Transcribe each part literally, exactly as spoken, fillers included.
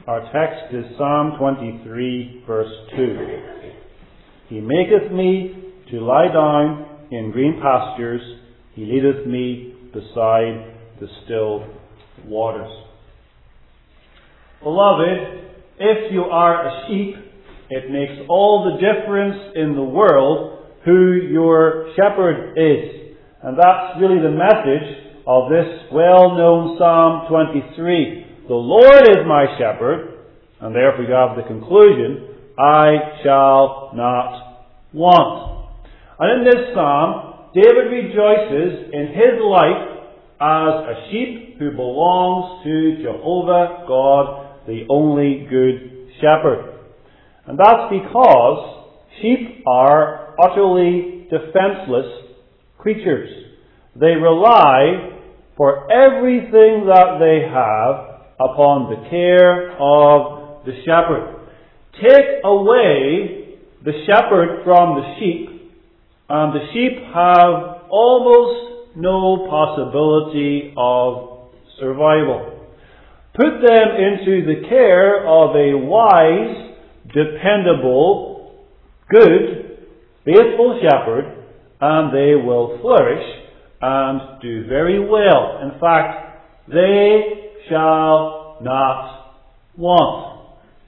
Our text is Psalm twenty-three, verse two. He maketh me to lie down in green pastures. He leadeth me beside the still waters. Beloved, if you are a sheep, it makes all the difference in the world who your shepherd is. And that's really the message of this well-known Psalm twenty-three. The Lord is my shepherd, and therefore you have the conclusion, I shall not want. And in this psalm, David rejoices in his life as a sheep who belongs to Jehovah God, the only good shepherd. And that's because sheep are utterly defenseless creatures. They rely for everything that they have upon the care of the shepherd. Take away the shepherd from the sheep, and the sheep have almost no possibility of survival. Put them into the care of a wise, dependable, good, faithful shepherd, and they will flourish and do very well. In fact, they shall not want.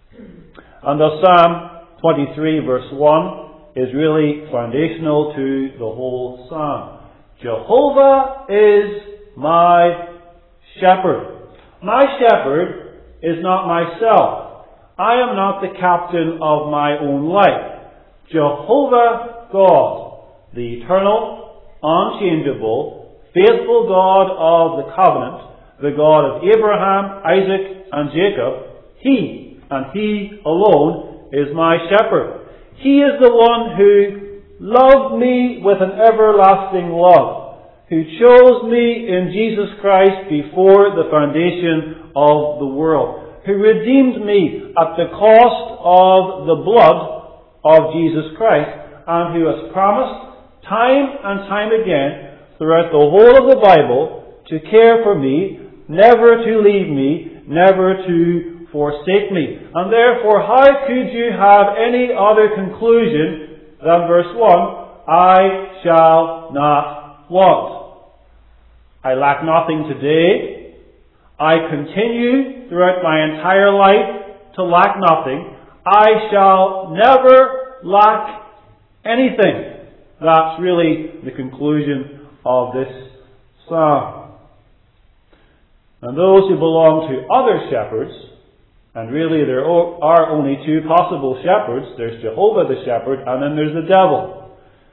And the Psalm twenty-three, verse one, is really foundational to the whole psalm. Jehovah is my shepherd. My shepherd is not myself. I am not the captain of my own life. Jehovah God, the eternal, unchangeable, faithful God of the covenant, the God of Abraham, Isaac, and Jacob, He, and He alone, is my shepherd. He is the one who loved me with an everlasting love, who chose me in Jesus Christ before the foundation of the world, who redeemed me at the cost of the blood of Jesus Christ, and who has promised time and time again throughout the whole of the Bible to care for me, never to leave me, never to forsake me. And therefore, how could you have any other conclusion than verse one, I shall not want. I lack nothing today. I continue throughout my entire life to lack nothing. I shall never lack anything. That's really the conclusion of this psalm. And those who belong to other shepherds, and really there are only two possible shepherds, there's Jehovah the shepherd, and then there's the devil.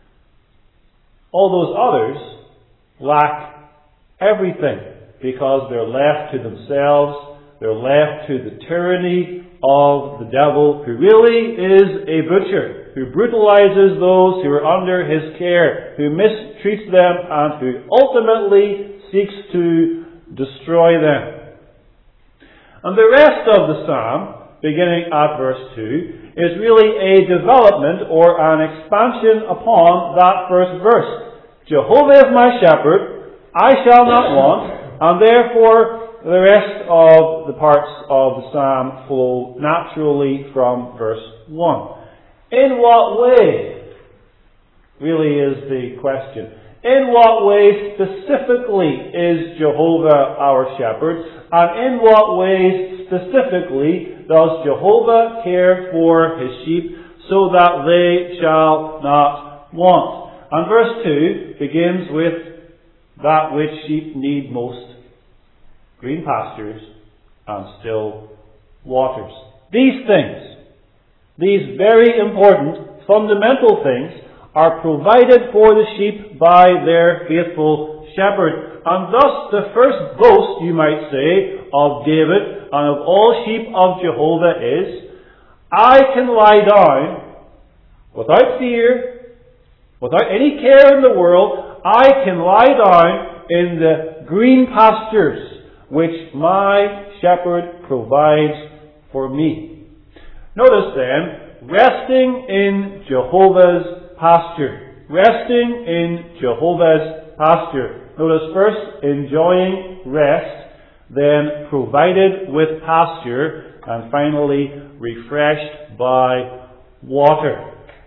All those others lack everything, because they're left to themselves, they're left to the tyranny of the devil, who really is a butcher, who brutalizes those who are under his care, who mistreats them, and who ultimately seeks to destroy them. And the rest of the psalm, beginning at verse two, is really a development or an expansion upon that first verse. Jehovah is my shepherd, I shall not want, and therefore the rest of the parts of the psalm flow naturally from verse one. In what way, really is the question. In what way specifically is Jehovah our shepherd? And in what ways specifically does Jehovah care for his sheep so that they shall not want? And verse two begins with that which sheep need most: green pastures and still waters. These things, these very important, fundamental things, are provided for the sheep by their faithful shepherd. And thus the first boast, you might say, of David and of all sheep of Jehovah is, I can lie down without fear, without any care in the world, I can lie down in the green pastures which my shepherd provides for me. Notice then, resting in Jehovah's pasture. Resting in Jehovah's pasture. Notice first, enjoying rest, then provided with pasture, and finally refreshed by water.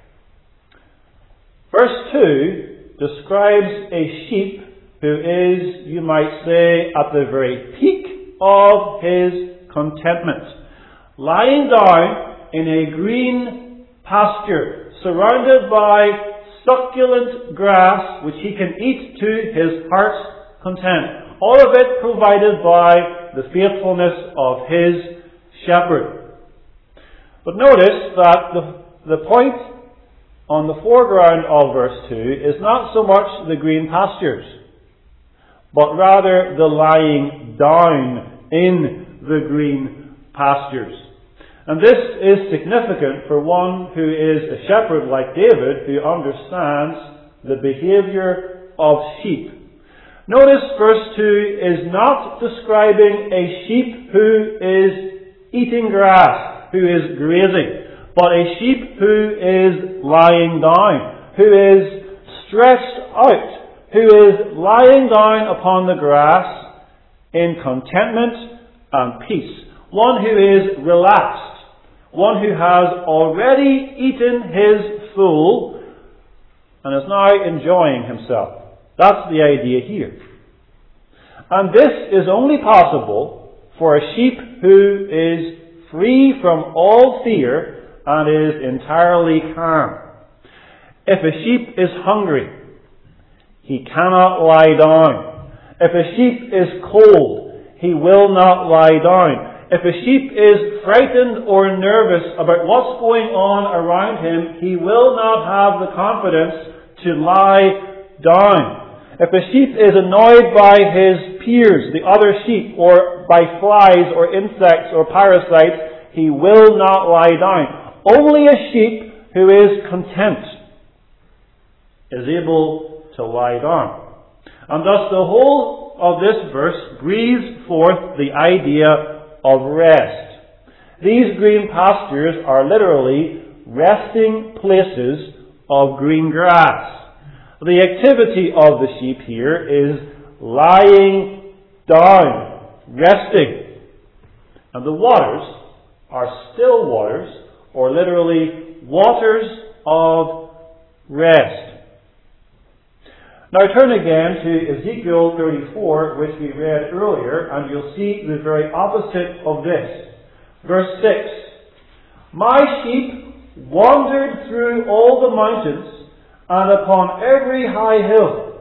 Verse two describes a sheep who is, you might say, at the very peak of his contentment, lying down in a green pasture, surrounded by succulent grass which he can eat to his heart's content. All of it provided by the faithfulness of his shepherd. But notice that the, the point on the foreground of verse two is not so much the green pastures, but rather the lying down in the green pastures. And this is significant for one who is a shepherd like David, who understands the behavior of sheep. Notice verse two is not describing a sheep who is eating grass, who is grazing, but a sheep who is lying down, who is stretched out, who is lying down upon the grass in contentment and peace. One who is relaxed, one who has already eaten his full and is now enjoying himself. That's the idea here. And this is only possible for a sheep who is free from all fear and is entirely calm. If a sheep is hungry, he cannot lie down. If a sheep is cold, he will not lie down. If a sheep is frightened or nervous about what's going on around him, he will not have the confidence to lie down. If a sheep is annoyed by his peers, the other sheep, or by flies or insects or parasites, he will not lie down. Only a sheep who is content is able to lie down. And thus the whole of this verse breathes forth the idea of rest. These green pastures are literally resting places of green grass. The activity of the sheep here is lying down, resting. And the waters are still waters, or literally waters of rest. Now turn again to Ezekiel thirty-four, which we read earlier, and you'll see the very opposite of this. Verse six. My sheep wandered through all the mountains and upon every high hill.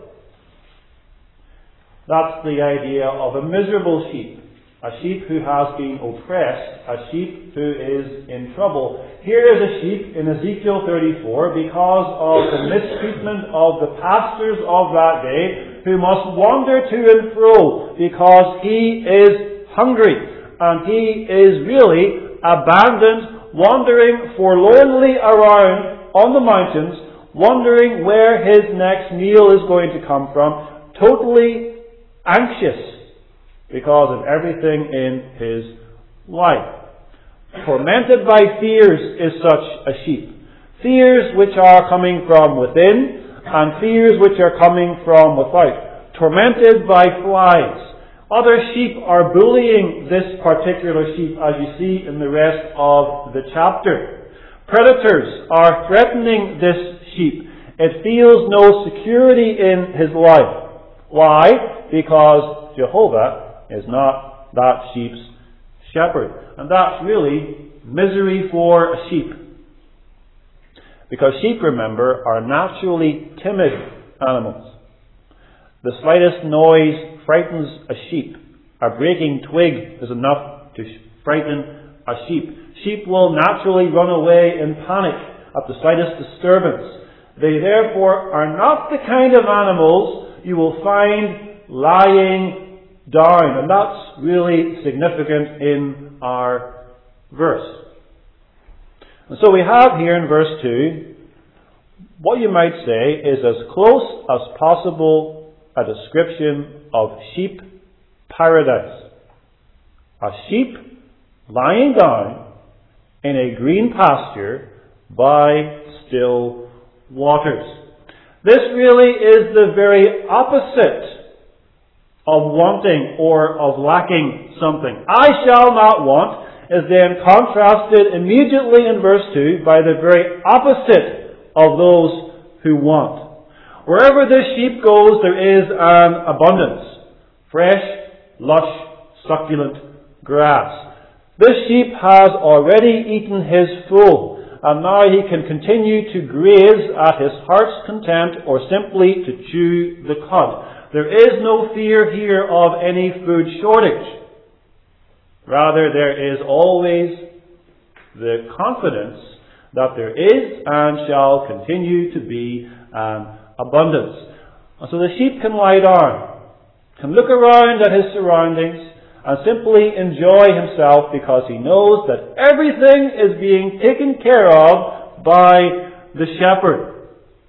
That's the idea of a miserable sheep. A sheep who has been oppressed. A sheep who is in trouble. Here is a sheep in Ezekiel thirty-four because of the mistreatment of the pastors of that day, who must wander to and fro because he is hungry. And he is really abandoned, wandering forlornly around on the mountains, wondering where his next meal is going to come from, totally anxious because of everything in his life. Tormented by fears is such a sheep. Fears which are coming from within and fears which are coming from without. Tormented by flies. Other sheep are bullying this particular sheep, as you see in the rest of the chapter. Predators are threatening this sheep. It feels no security in his life. Why? Because Jehovah is not that sheep's shepherd. And that's really misery for a sheep. Because sheep, remember, are naturally timid animals. The slightest noise frightens a sheep. A breaking twig is enough to frighten a sheep. Sheep will naturally run away in panic at the slightest disturbance. They therefore are not the kind of animals you will find lying down. And that's really significant in our verse. And so we have here in verse two, what you might say is as close as possible a description of sheep paradise. A sheep lying down in a green pasture by still waters. This really is the very opposite of wanting or of lacking something. I shall not want is then contrasted immediately in verse two by the very opposite of those who want. Wherever this sheep goes, there is an abundance. Fresh, lush, succulent grass. This sheep has already eaten his full, and now he can continue to graze at his heart's content or simply to chew the cud. There is no fear here of any food shortage. Rather, there is always the confidence that there is and shall continue to be an abundance. And so the sheep can lie down, can look around at his surroundings, and simply enjoy himself because he knows that everything is being taken care of by the shepherd.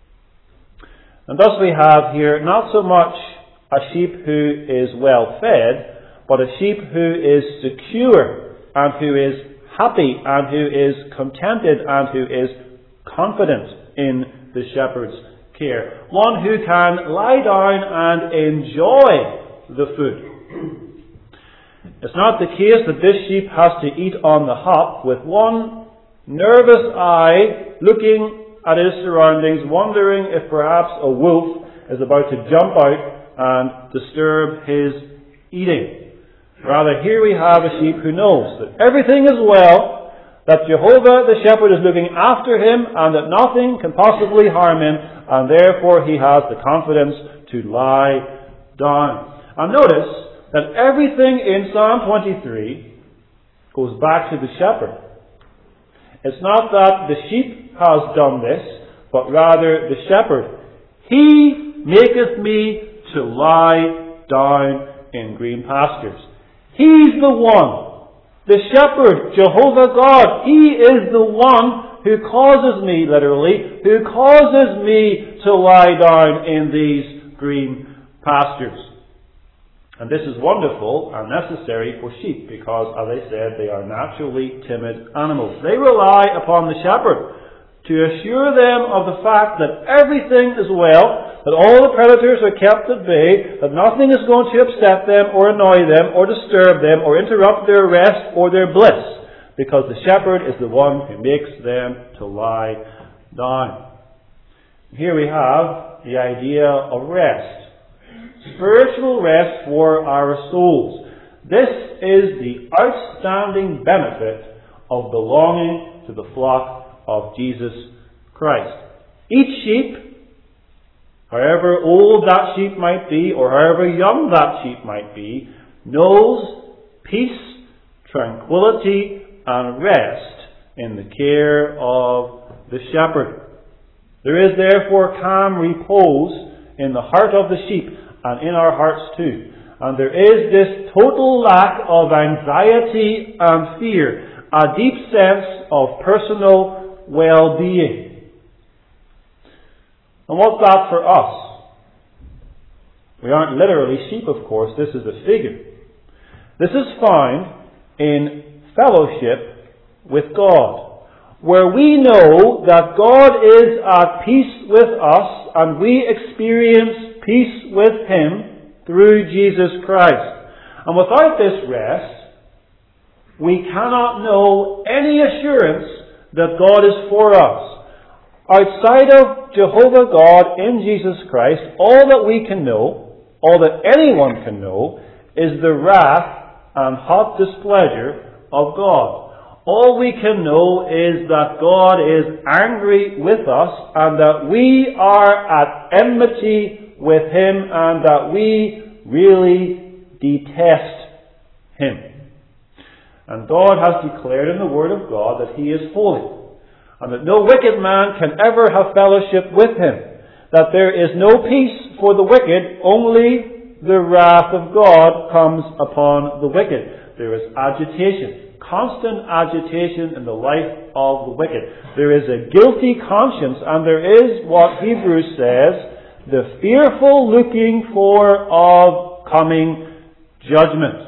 And thus we have here not so much a sheep who is well fed, but a sheep who is secure and who is happy and who is contented and who is confident in the shepherd's care. One who can lie down and enjoy the food. It's not the case that this sheep has to eat on the hop with one nervous eye looking at his surroundings, wondering if perhaps a wolf is about to jump out and disturb his eating. Rather, here we have a sheep who knows that everything is well, that Jehovah the shepherd is looking after him, and that nothing can possibly harm him, and therefore he has the confidence to lie down. And notice that everything in Psalm twenty-three goes back to the shepherd. It's not that the sheep has done this, but rather the shepherd. He maketh me to lie down in green pastures. He's the one, the shepherd, Jehovah God. He is the one who causes me, literally, who causes me to lie down in these green pastures. And this is wonderful and necessary for sheep because, as I said, they are naturally timid animals. They rely upon the shepherd to assure them of the fact that everything is well, that all the predators are kept at bay, that nothing is going to upset them or annoy them or disturb them or interrupt their rest or their bliss, because the shepherd is the one who makes them to lie down. Here we have the idea of rest. Spiritual rest for our souls. This is the outstanding benefit of belonging to the flock of Jesus Christ. Each sheep, however old that sheep might be, or however young that sheep might be, knows peace, tranquility, and rest in the care of the shepherd. There is therefore calm repose in the heart of the sheep, and in our hearts too. And there is this total lack of anxiety and fear, a deep sense of personal well-being. And what's that for us? We aren't literally sheep, of course. This is a figure. This is found in fellowship with God, where we know that God is at peace with us and we experience peace with Him through Jesus Christ. And without this rest, we cannot know any assurance that God is for us. Outside of Jehovah God in Jesus Christ, all that we can know, all that anyone can know, is the wrath and hot displeasure of God. All we can know is that God is angry with us and that we are at enmity with Him and that we really detest Him. And God has declared in the Word of God that He is holy, and that no wicked man can ever have fellowship with Him, that there is no peace for the wicked, only the wrath of God comes upon the wicked. There is agitation, constant agitation in the life of the wicked. There is a guilty conscience, and there is what Hebrews says, the fearful looking for of coming judgment.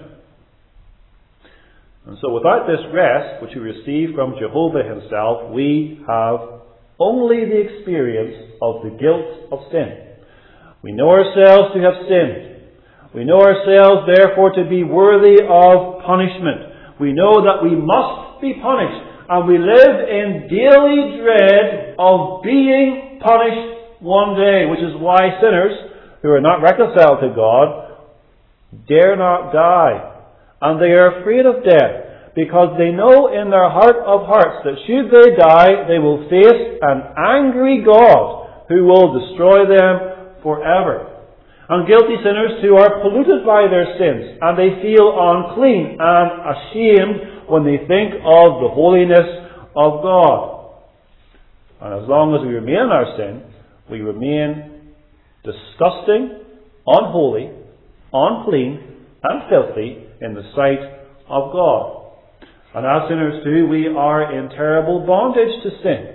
And so without this rest, which we receive from Jehovah Himself, we have only the experience of the guilt of sin. We know ourselves to have sinned. We know ourselves, therefore, to be worthy of punishment. We know that we must be punished, and we live in daily dread of being punished one day, which is why sinners who are not reconciled to God dare not die. And they are afraid of death, because they know in their heart of hearts that should they die, they will face an angry God who will destroy them forever. And guilty sinners too are polluted by their sins, and they feel unclean and ashamed when they think of the holiness of God. And as long as we remain in our sin, we remain disgusting, unholy, unclean, and filthy in the sight of God. And as sinners too, we are in terrible bondage to sin.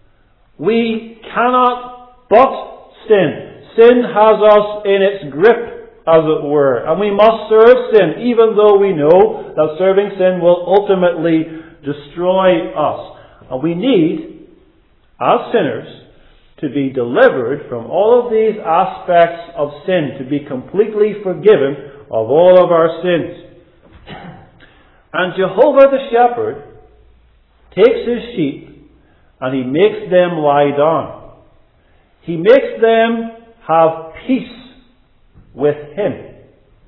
We cannot but sin. Sin has us in its grip, as it were, and we must serve sin, even though we know that serving sin will ultimately destroy us. And we need, as sinners, to be delivered from all of these aspects of sin, to be completely forgiven of all of our sins. And Jehovah the Shepherd takes his sheep and he makes them lie down. He makes them have peace with him.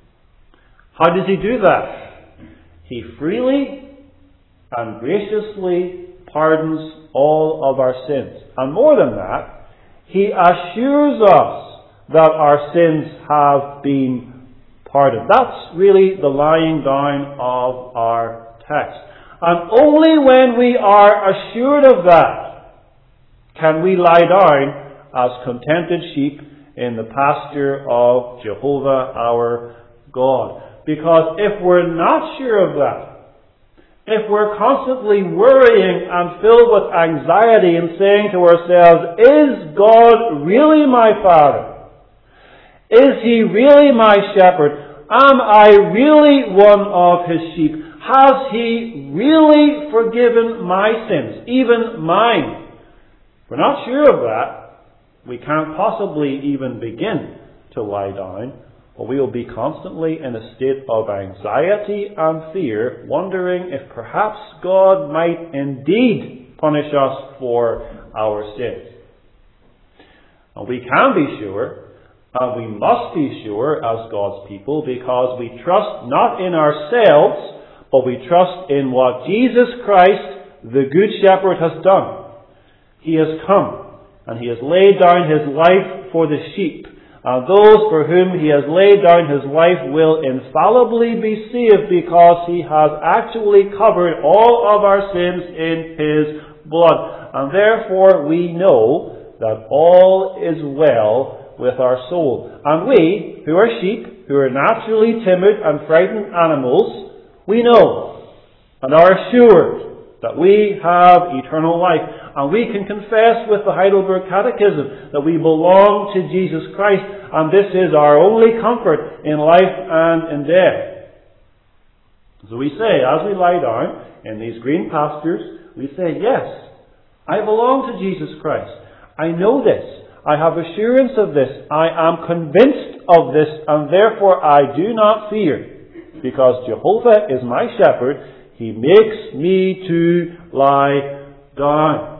How does he do that? He freely and graciously pardons all of our sins. And more than that, he assures us that our sins have been pardoned. That's really the lying down of our text. And only when we are assured of that can we lie down as contented sheep in the pasture of Jehovah our God. Because if we're not sure of that, if we're constantly worrying and filled with anxiety and saying to ourselves, is God really my Father? Is He really my shepherd? Am I really one of His sheep? Has He really forgiven my sins, even mine? If we're not sure of that, we can't possibly even begin to lie down, or we will be constantly in a state of anxiety and fear, wondering if perhaps God might indeed punish us for our sins. And we can be sure, and we must be sure as God's people, because we trust not in ourselves, but we trust in what Jesus Christ, the Good Shepherd, has done. He has come, and He has laid down His life for the sheep. And those for whom He has laid down His life will infallibly be saved, because He has actually covered all of our sins in His blood. And therefore we know that all is well with our soul. And we, who are sheep, who are naturally timid and frightened animals, we know and are assured that we have eternal life. And we can confess with the Heidelberg Catechism that we belong to Jesus Christ, and this is our only comfort in life and in death. So we say, as we lie down in these green pastures, we say, yes, I belong to Jesus Christ. I know this. I have assurance of this. I am convinced of this, and therefore I do not fear, because Jehovah is my shepherd. He makes me to lie down.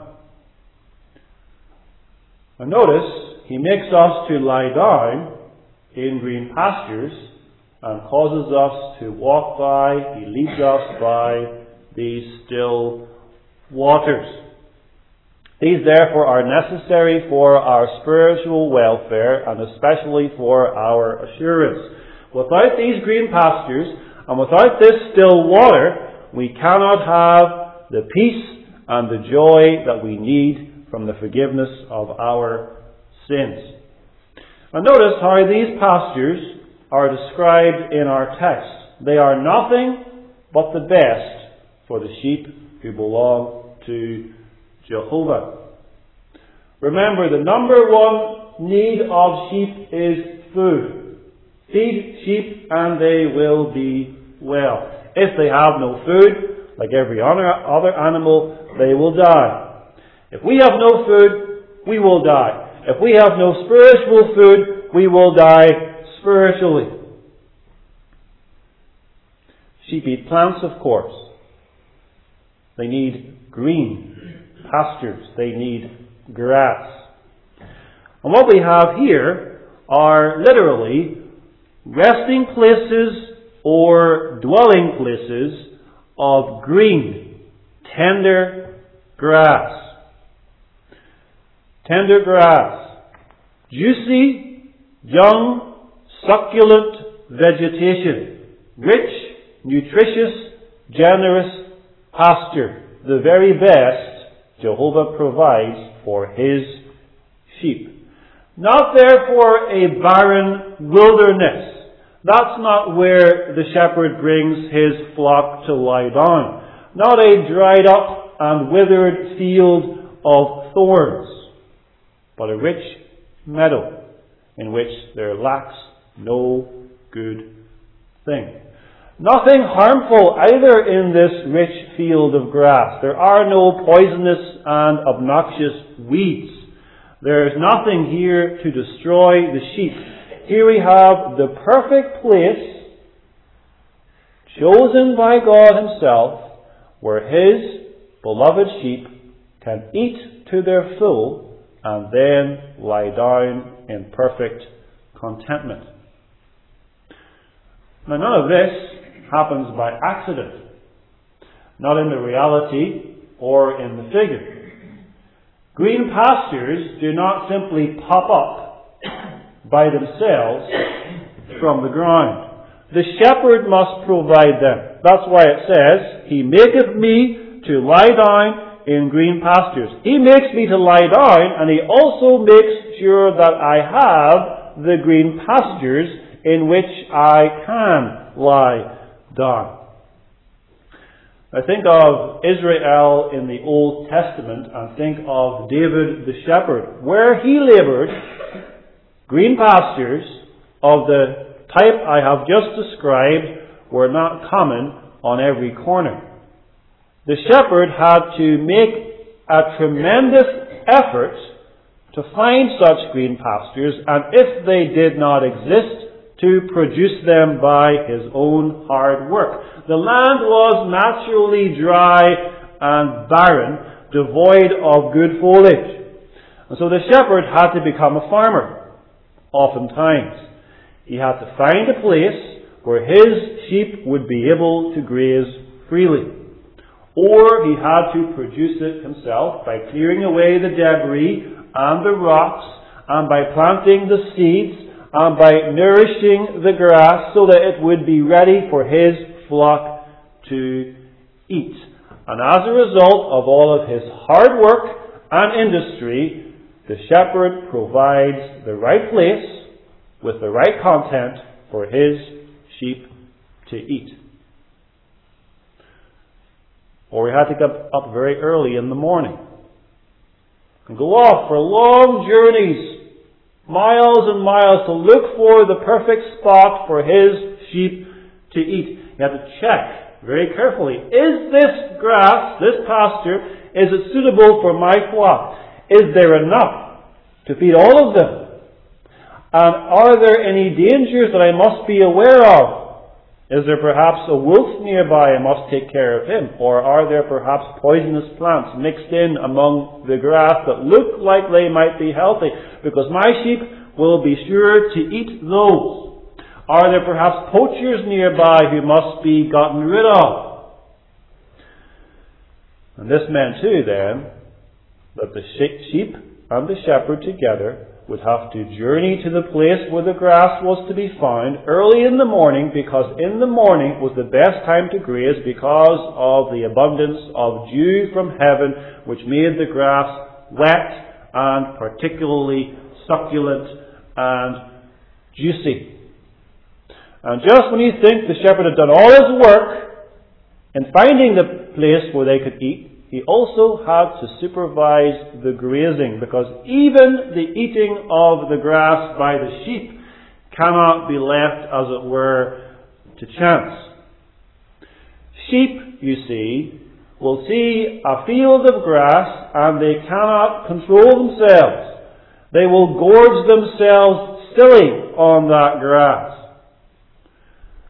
And notice, He makes us to lie down in green pastures and causes us to walk by, He leads us by these still waters. These therefore are necessary for our spiritual welfare and especially for our assurance. Without these green pastures and without this still water, we cannot have the peace and the joy that we need from the forgiveness of our sins. And notice how these pastures are described in our text. They are nothing but the best for the sheep who belong to Jehovah. Remember, the number one need of sheep is food. Feed sheep and they will be well. If they have no food, like every other animal, they will die. If we have no food, we will die. If we have no spiritual food, we will die spiritually. Sheep eat plants, of course. They need green pastures. They need grass. And what we have here are literally resting places or dwelling places of green, tender grass. Tender grass. Juicy, young, succulent vegetation. Rich, nutritious, generous pasture. The very best Jehovah provides for His sheep. Not therefore a barren wilderness. That's not where the shepherd brings his flock to lie down. Not a dried up and withered field of thorns, but a rich meadow in which there lacks no good thing. Nothing harmful either in this rich field of grass. There are no poisonous and obnoxious weeds. There is nothing here to destroy the sheep. Here we have the perfect place chosen by God Himself where His beloved sheep can eat to their full and then lie down in perfect contentment. Now, none of this happens by accident, not in the reality or in the figure. Green pastures do not simply pop up by themselves from the ground. The shepherd must provide them. That's why it says, He maketh me to lie down in green pastures. He makes me to lie down, and He also makes sure that I have the green pastures in which I can lie down. I think of Israel in the Old Testament and think of David the shepherd. Where he laboured, green pastures of the type I have just described were not common on every corner. The shepherd had to make a tremendous effort to find such green pastures, and if they did not exist, to produce them by his own hard work. The land was naturally dry and barren, devoid of good foliage. And so the shepherd had to become a farmer, oftentimes. He had to find a place where his sheep would be able to graze freely. Or he had to produce it himself by clearing away the debris and the rocks, and by planting the seeds, and by nourishing the grass so that it would be ready for his flock to eat. And as a result of all of his hard work and industry, the shepherd provides the right place with the right content for his sheep to eat. Or we had to get up very early in the morning and go off for long journeys, miles and miles, to look for the perfect spot for his sheep to eat. You have to check very carefully. Is this grass, this pasture, is it suitable for my flock? Is there enough to feed all of them? And are there any dangers that I must be aware of? Is there perhaps a wolf nearby I must take care of him? Or are there perhaps poisonous plants mixed in among the grass that look like they might be healthy? Because my sheep will be sure to eat those. Are there perhaps poachers nearby who must be gotten rid of? And this meant too then that the sheep and the shepherd together would have to journey to the place where the grass was to be found early in the morning, because in the morning was the best time to graze because of the abundance of dew from heaven, which made the grass wet and particularly succulent and juicy. And just when you think the shepherd had done all his work in finding the place where they could eat, he also had to supervise the grazing, because even the eating of the grass by the sheep cannot be left, as it were, to chance. Sheep, you see, will see a field of grass and they cannot control themselves. They will gorge themselves silly on that grass.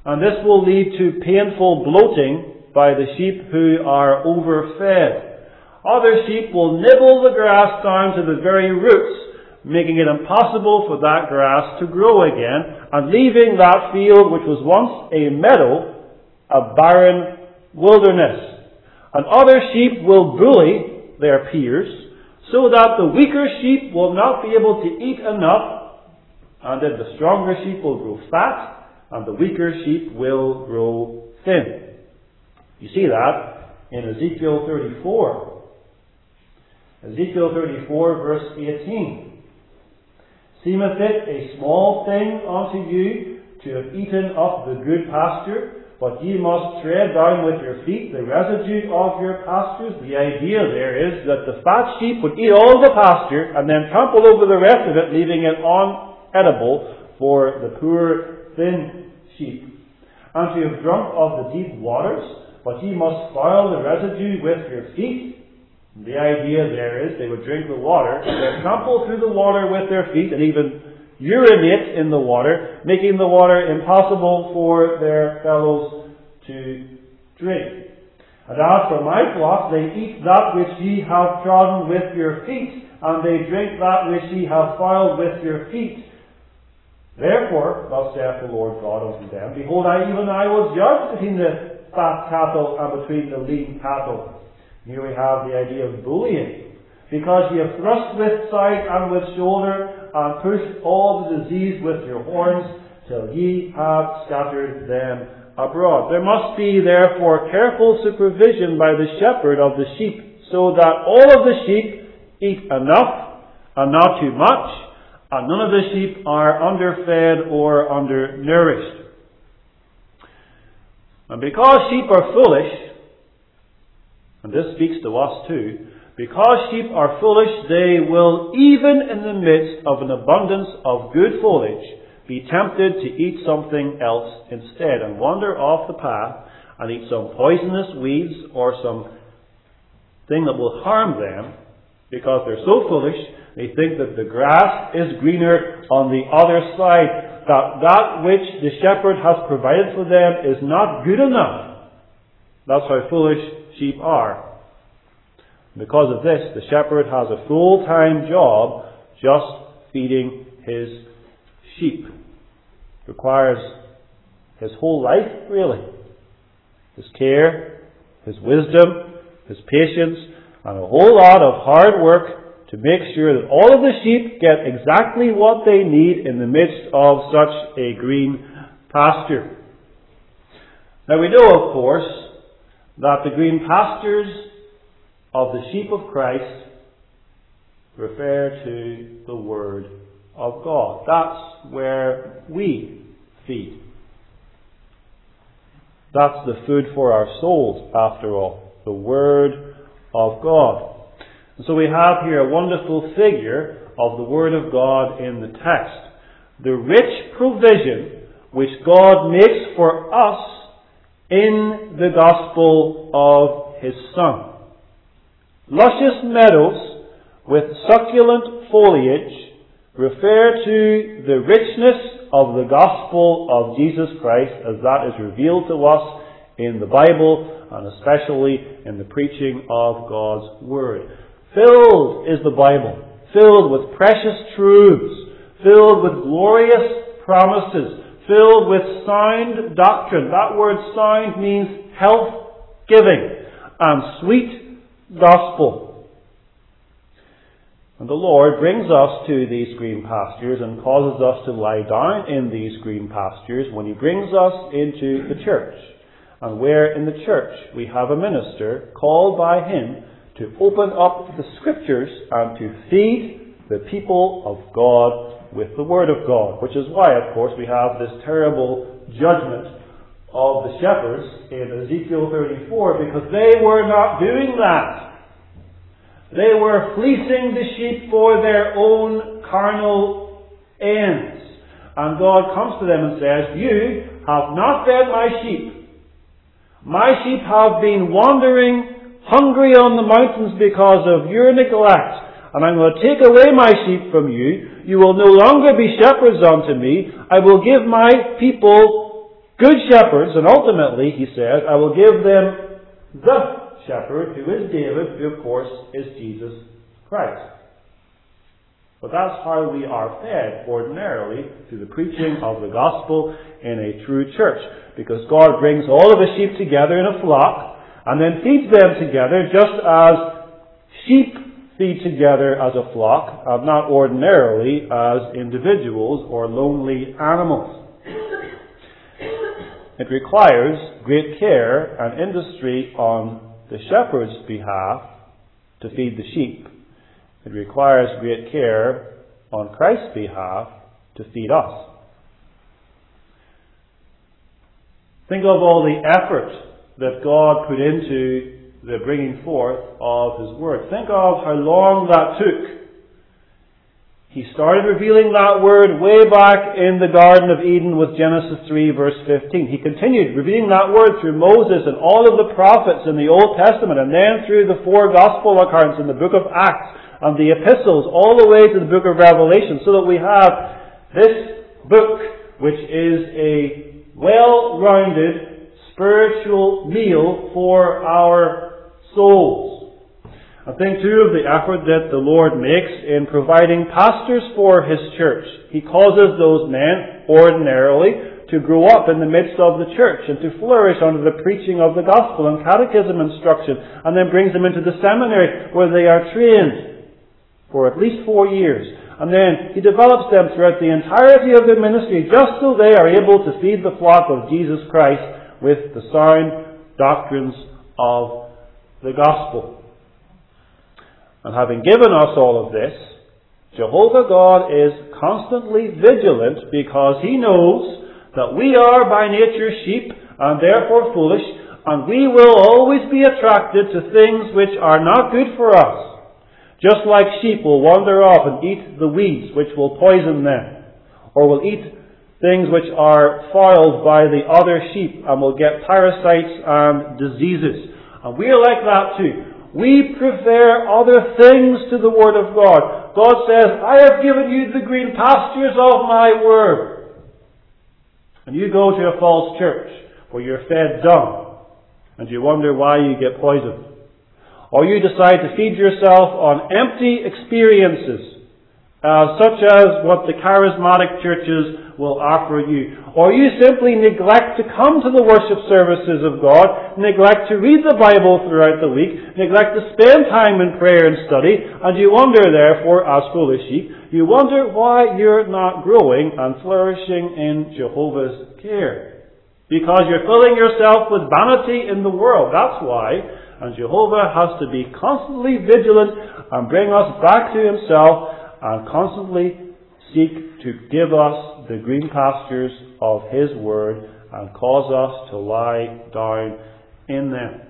And this will lead to painful bloating by the sheep who are overfed. Other sheep will nibble the grass down to the very roots, making it impossible for that grass to grow again, and leaving that field which was once a meadow, a barren wilderness. And other sheep will bully their peers, so that the weaker sheep will not be able to eat enough, and then the stronger sheep will grow fat, and the weaker sheep will grow thin. You see that in Ezekiel thirty-four. Ezekiel thirty-four, verse eighteen. Seemeth it a small thing unto you to have eaten of the good pasture, but ye must tread down with your feet the residue of your pastures. The idea there is that the fat sheep would eat all the pasture and then trample over the rest of it, leaving it unedible for the poor, thin sheep. And to have drunk of the deep waters, but ye must spoil the residue with your feet. The idea there is they would drink the water, they'd trample through the water with their feet and even urinate in the water, making the water impossible for their fellows to drink. And as for my flock, they eat that which ye have trodden with your feet, and they drink that which ye have fouled with your feet. Therefore, thus saith the Lord God unto them, Behold, I even I will judge between the fat cattle and between the lean cattle. Here we have the idea of bullying. Because ye have thrust with side and with shoulder, and pushed all the disease with your horns, till ye have scattered them abroad. There must be, therefore, careful supervision by the shepherd of the sheep, so that all of the sheep eat enough, and not too much, and none of the sheep are underfed or undernourished. And because sheep are foolish, and this speaks to us too, because sheep are foolish, they will, even in the midst of an abundance of good foliage, be tempted to eat something else instead, and wander off the path and eat some poisonous weeds or some thing that will harm them, because they're so foolish, they think that the grass is greener on the other side, that that which the shepherd has provided for them is not good enough. That's how foolish sheep are. Because of this, the shepherd has a full-time job just feeding his sheep. It requires his whole life, really. His care, his wisdom, his patience, and a whole lot of hard work to make sure that all of the sheep get exactly what they need in the midst of such a green pasture. Now we know, of course, that the green pastures of the sheep of Christ refer to the Word of God. That's where we feed. That's the food for our souls, after all. The Word of God. And so we have here a wonderful figure of the Word of God in the text. The rich provision which God makes for us in the gospel of His Son. Luscious meadows with succulent foliage refer to the richness of the gospel of Jesus Christ as that is revealed to us in the Bible and especially in the preaching of God's Word. Filled is the Bible, filled with precious truths, filled with glorious promises, filled with sound doctrine. That word sound means health-giving and sweet gospel. And the Lord brings us to these green pastures and causes us to lie down in these green pastures when He brings us into the church. And where in the church we have a minister called by Him to open up the Scriptures and to feed the people of God with the Word of God. Which is why, of course, we have this terrible judgment of the shepherds in Ezekiel thirty-four, because they were not doing that. They were fleecing the sheep for their own carnal ends. And God comes to them and says, You have not fed my sheep. My sheep have been wandering hungry on the mountains because of your neglect. And I'm going to take away my sheep from you. You will no longer be shepherds unto me. I will give my people Good shepherds, and ultimately, he says, I will give them the shepherd, who is David, who of course is Jesus Christ. But that's how we are fed ordinarily through the preaching of the gospel in a true church. Because God brings all of the sheep together in a flock and then feeds them together just as sheep feed together as a flock, and not ordinarily as individuals or lonely animals. It requires great care and industry on the shepherd's behalf to feed the sheep. It requires great care on Christ's behalf to feed us. Think of all the effort that God put into the bringing forth of His Word. Think of how long that took. He started revealing that Word way back in the Garden of Eden with Genesis three verse fifteen. He continued revealing that Word through Moses and all of the prophets in the Old Testament, and then through the four Gospel accounts in the book of Acts and the epistles all the way to the book of Revelation, so that we have this book which is a well-rounded spiritual meal for our souls. I think too of the effort that the Lord makes in providing pastors for His church. He causes those men ordinarily to grow up in the midst of the church and to flourish under the preaching of the gospel and catechism instruction, and then brings them into the seminary where they are trained for at least four years. And then He develops them throughout the entirety of their ministry just so they are able to feed the flock of Jesus Christ with the sound doctrines of the gospel. And having given us all of this, Jehovah God is constantly vigilant because He knows that we are by nature sheep and therefore foolish, and we will always be attracted to things which are not good for us. Just like sheep will wander off and eat the weeds which will poison them, or will eat things which are foiled by the other sheep and will get parasites and diseases. And we are like that too. We prefer other things to the Word of God. God says, I have given you the green pastures of my Word. And you go to a false church where you're fed dung, and you wonder why you get poisoned. Or you decide to feed yourself on empty experiences, uh, such as what the charismatic churches will offer you. Or you simply neglect to come to the worship services of God, neglect to read the Bible throughout the week, neglect to spend time in prayer and study, and you wonder therefore, as foolish sheep, you wonder why you're not growing and flourishing in Jehovah's care. Because you're filling yourself with vanity in the world. That's why. And Jehovah has to be constantly vigilant and bring us back to Himself and constantly seek to give us the green pastures of His Word and cause us to lie down in them.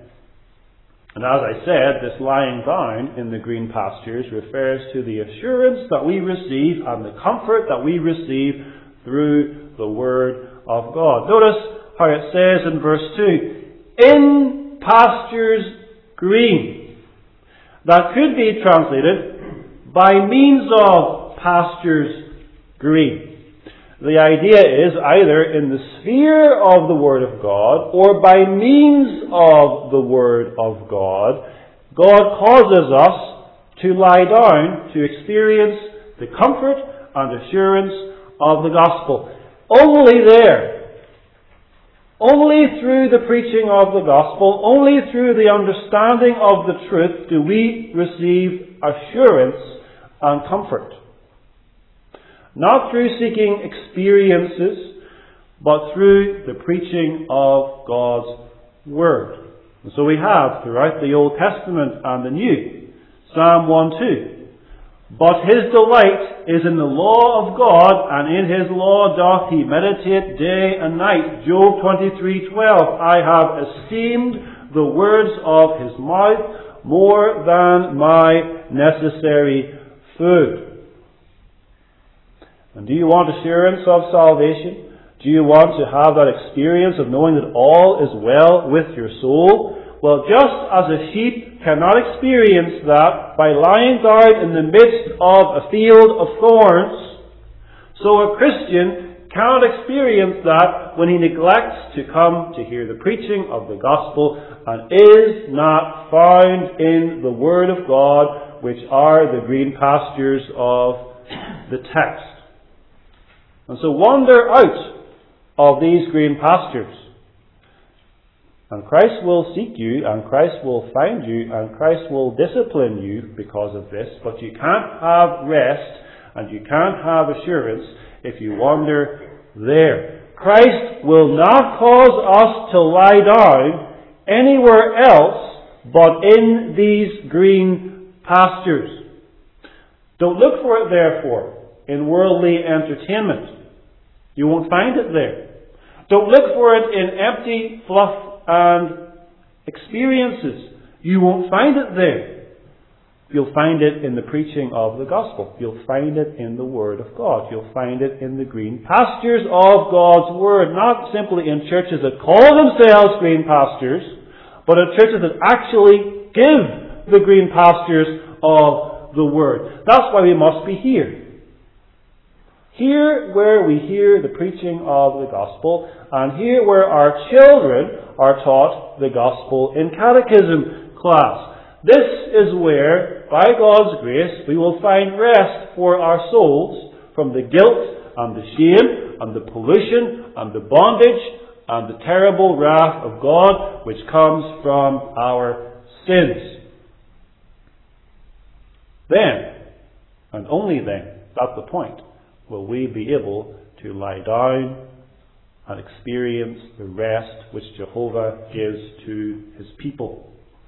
And as I said, this lying down in the green pastures refers to the assurance that we receive and the comfort that we receive through the Word of God. Notice how it says in verse two, in pastures green. That could be translated by means of pastures green. The idea is either in the sphere of the Word of God or by means of the Word of God, God causes us to lie down to experience the comfort and assurance of the gospel. Only there. Only through the preaching of the gospel, only through the understanding of the truth do we receive assurance and comfort. Not through seeking experiences, but through the preaching of God's Word. And so we have throughout the Old Testament and the New, Psalm one two. But his delight is in the law of God, and in His law doth he meditate day and night. Job twenty-three twelve. I have esteemed the words of His mouth more than my necessary food. And do you want assurance of salvation? Do you want to have that experience of knowing that all is well with your soul? Well, just as a sheep cannot experience that by lying down in the midst of a field of thorns, so a Christian cannot experience that when he neglects to come to hear the preaching of the gospel and is not found in the Word of God, which are the green pastures of the text. And so wander out of these green pastures. And Christ will seek you, and Christ will find you, and Christ will discipline you because of this. But you can't have rest, and you can't have assurance if you wander there. Christ will not cause us to lie down anywhere else but in these green pastures. Don't look for it, therefore, in worldly entertainment. You won't find it there. Don't look for it in empty fluff and experiences. You won't find it there. You'll find it in the preaching of the gospel. You'll find it in the Word of God. You'll find it in the green pastures of God's Word. Not simply in churches that call themselves green pastures, but in churches that actually give the green pastures of the Word. That's why we must be here. Here where we hear the preaching of the gospel, and here where our children are taught the gospel in catechism class. This is where, by God's grace, we will find rest for our souls from the guilt and the shame and the pollution and the bondage and the terrible wrath of God which comes from our sins. Then, and only then, at the point, will we be able to lie down and experience the rest which Jehovah gives to His people.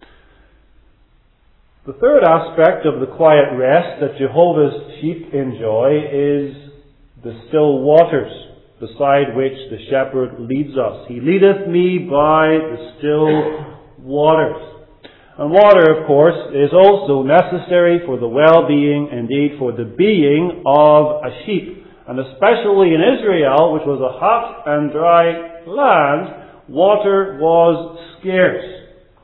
The third aspect of the quiet rest that Jehovah's sheep enjoy is the still waters, beside which the shepherd leads us. He leadeth me by the still waters. And water, of course, is also necessary for the well-being, indeed for the being of a sheep. And especially in Israel, which was a hot and dry land, water was scarce.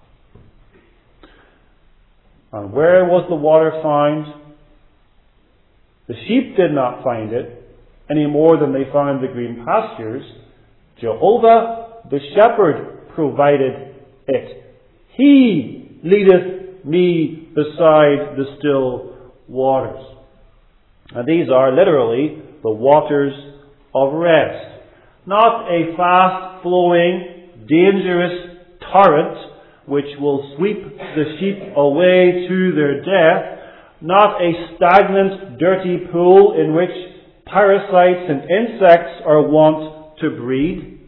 And where was the water found? The sheep did not find it any more than they found the green pastures. Jehovah, the shepherd, provided it. He leadeth me beside the still waters. And these are literally the waters of rest. Not a fast-flowing, dangerous torrent which will sweep the sheep away to their death. Not a stagnant, dirty pool in which parasites and insects are wont to breed.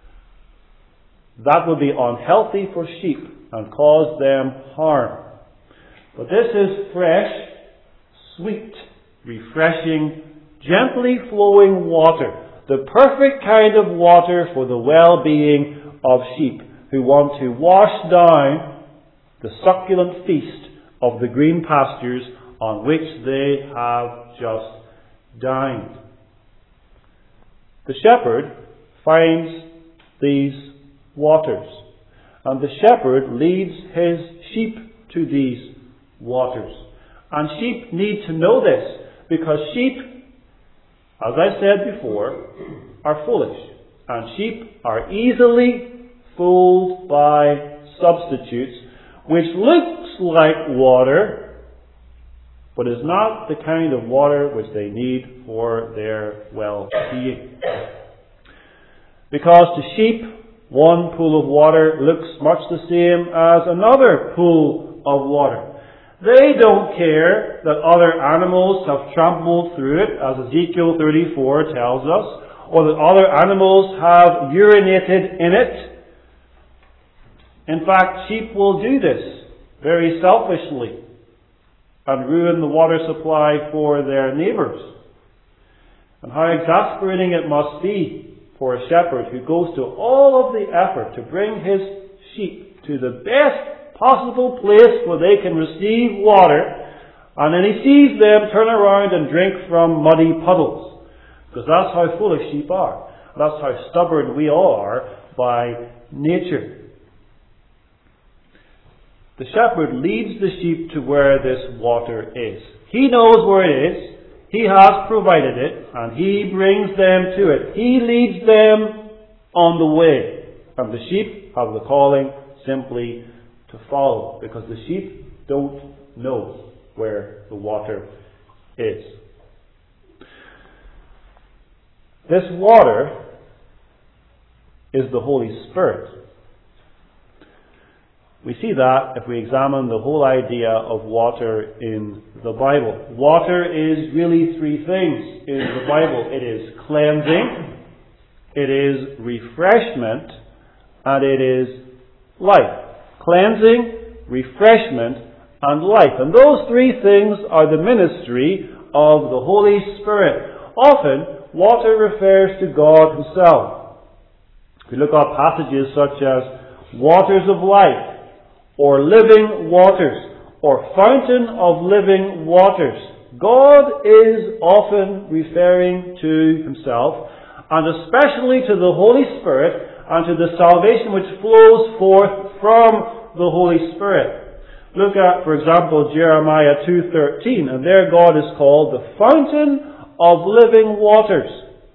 That would be unhealthy for sheep and cause them harm. But this is fresh, sweet, refreshing, gently flowing water. The perfect kind of water for the well-being of sheep who want to wash down the succulent feast of the green pastures on which they have just dined. The shepherd finds these waters, and the shepherd leads his sheep to these waters. And sheep need to know this, because sheep, as I said before, are foolish, and sheep are easily fooled by substitutes, which looks like water, but is not the kind of water which they need for their well-being. Because to sheep, one pool of water looks much the same as another pool of water. They don't care that other animals have trampled through it, as Ezekiel thirty-four tells us, or that other animals have urinated in it. In fact, sheep will do this very selfishly and ruin the water supply for their neighbours. And how exasperating it must be for a shepherd who goes to all of the effort to bring his sheep to the best possible place where they can receive water, and then he sees them turn around and drink from muddy puddles. Because that's how foolish sheep are. That's how stubborn we are by nature. The shepherd leads the sheep to where this water is. He knows where it is. He has provided it, and He brings them to it. He leads them on the way. And the sheep have the calling simply to follow, because the sheep don't know where the water is. This water is the Holy Spirit. We see that if we examine the whole idea of water in the Bible. Water is really three things in the Bible. It is cleansing, it is refreshment, and it is life. Cleansing, refreshment, and life. And those three things are the ministry of the Holy Spirit. Often, water refers to God Himself. If we look up passages such as waters of life, or living waters, or fountain of living waters, God is often referring to Himself, and especially to the Holy Spirit, and to the salvation which flows forth from the Holy Spirit. Look at, for example, Jeremiah two thirteen, and there God is called the fountain of living waters.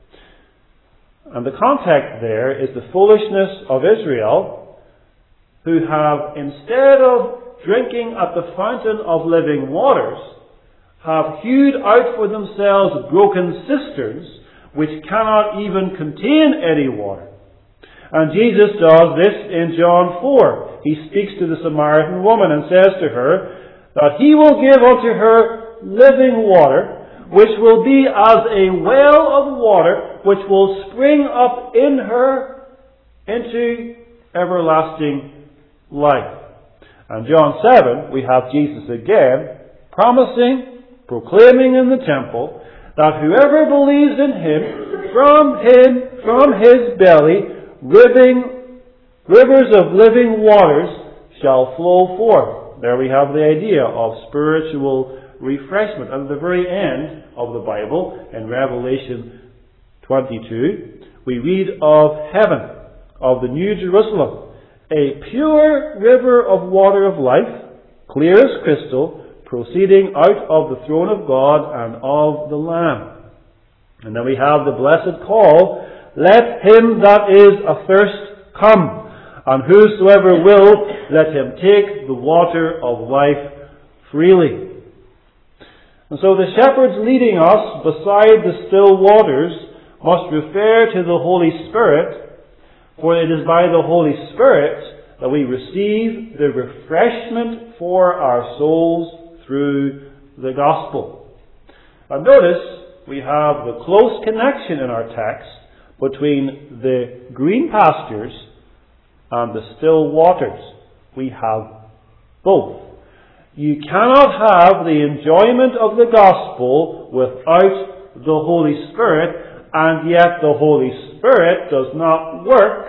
And the context there is the foolishness of Israel, who have, instead of drinking at the fountain of living waters, have hewed out for themselves broken cisterns which cannot even contain any water. And Jesus does this in John four. He speaks to the Samaritan woman and says to her that He will give unto her living water, which will be as a well of water, which will spring up in her into everlasting life. And John seven, we have Jesus again promising, proclaiming in the temple, that whoever believes in Him, from Him, from His belly, Living, rivers of living waters shall flow forth. There we have the idea of spiritual refreshment. At the very end of the Bible, in Revelation twenty-two, we read of heaven, of the New Jerusalem, a pure river of water of life, clear as crystal, proceeding out of the throne of God and of the Lamb. And then we have the blessed call, let him that is athirst come, and whosoever will, let him take the water of life freely. And so the shepherds leading us beside the still waters must refer to the Holy Spirit, for it is by the Holy Spirit that we receive the refreshment for our souls through the gospel. And notice we have the close connection in our text between the green pastures and the still waters. We have both. You cannot have the enjoyment of the gospel without the Holy Spirit, and yet the Holy Spirit does not work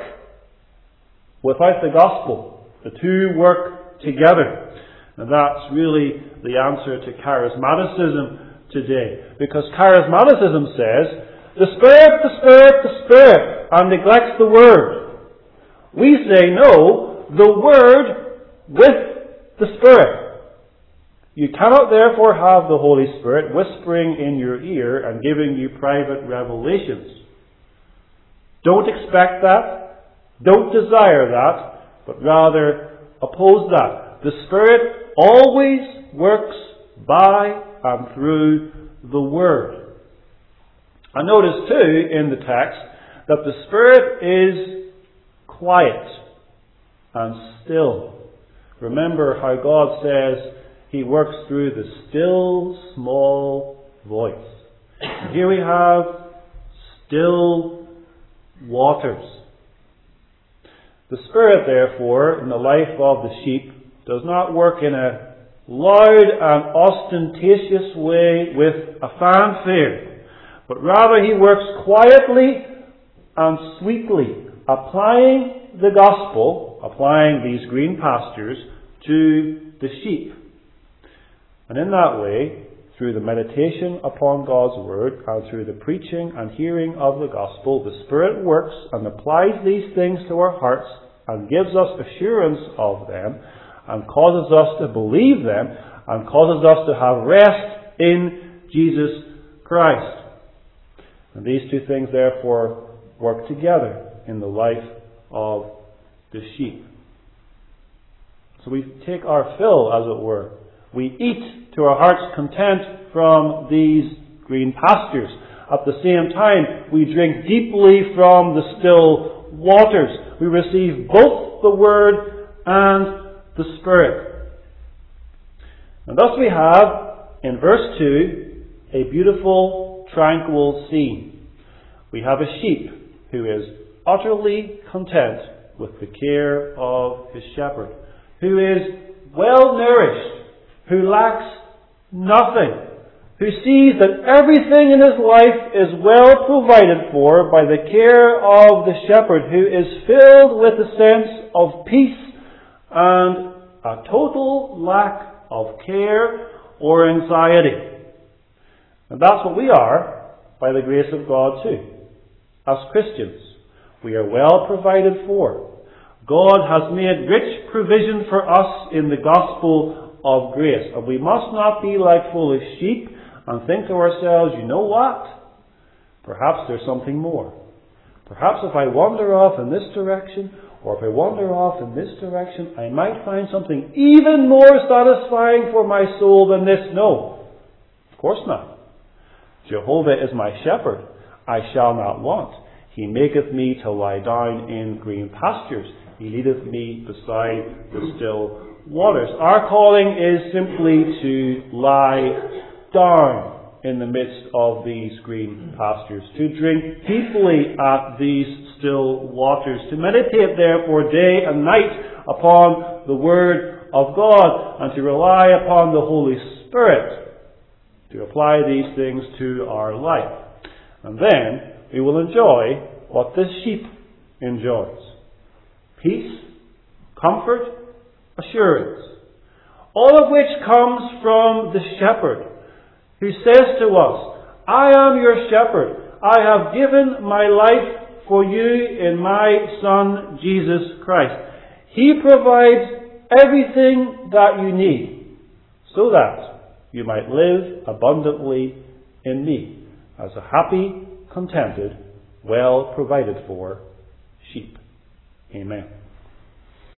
without the gospel. The two work together. And that's really the answer to charismaticism today. Because charismaticism says, the Spirit, the Spirit, the Spirit, and neglects the Word. We say, no, the Word with the Spirit. You cannot therefore have the Holy Spirit whispering in your ear and giving you private revelations. Don't expect that. Don't desire that. But rather oppose that. The Spirit always works by and through the Word. And notice too in the text that the Spirit is quiet and still. Remember how God says He works through the still small voice. And here we have still waters. The Spirit, therefore, in the life of the sheep, does not work in a loud and ostentatious way with a fanfare, but rather He works quietly and sweetly, applying the gospel, applying these green pastures to the sheep. And in that way, through the meditation upon God's Word and through the preaching and hearing of the gospel, the Spirit works and applies these things to our hearts and gives us assurance of them and causes us to believe them and causes us to have rest in Jesus Christ. And these two things, therefore, work together in the life of the sheep. So we take our fill, as it were. We eat to our heart's content from these green pastures. At the same time, we drink deeply from the still waters. We receive both the Word and the Spirit. And thus we have, in verse two, a beautiful, tranquil scene. We have a sheep who is utterly content with the care of his shepherd, who is well nourished, who lacks nothing, who sees that everything in his life is well provided for by the care of the shepherd, who is filled with a sense of peace and a total lack of care or anxiety. And that's what we are by the grace of God too. As Christians, we are well provided for. God has made rich provision for us in the gospel of grace. And we must not be like foolish sheep and think to ourselves, you know what? Perhaps there's something more. Perhaps if I wander off in this direction, or if I wander off in this direction, I might find something even more satisfying for my soul than this. No, of course not. Jehovah is my shepherd. I shall not want. He maketh me to lie down in green pastures. He leadeth me beside the still waters. Our calling is simply to lie down in the midst of these green pastures, to drink deeply at these still waters, to meditate therefore day and night upon the Word of God, and to rely upon the Holy Spirit to apply these things to our life. And then we will enjoy what this sheep enjoys. Peace, comfort, assurance. All of which comes from the shepherd, who says to us, I am your shepherd. I have given my life for you in my Son, Jesus Christ. He provides everything that you need so that you might live abundantly in me as a happy, contented, well provided for sheep. Amen.